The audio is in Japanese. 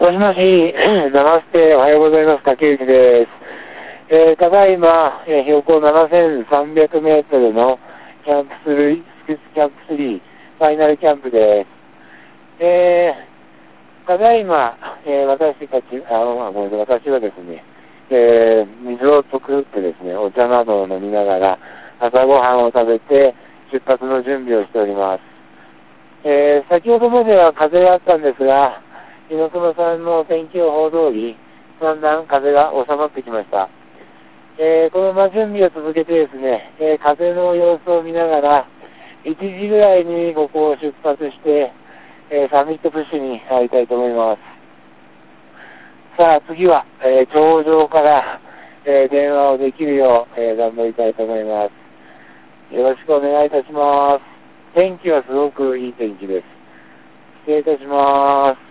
もしもし、ナマステ、おはようございます。竹内です。ただいま、標高7300メートルのキャンプ3、ファイナルキャンプです。ただいま、私はですね、水を作ってですね、お茶などを飲みながら、朝ごはんを食べて、出発の準備をしております。先ほどまでは風があったんですが、猪熊さんの天気予報通り、だんだん風が収まってきました。このまま準備を続けてですね、風の様子を見ながら、1時ぐらいにここを出発して、サミットプッシュに入りたいと思います。さあ次は、頂上から、電話をできるよう、頑張りたいと思います。よろしくお願いいたします。天気はすごくいい天気です。失礼いたします。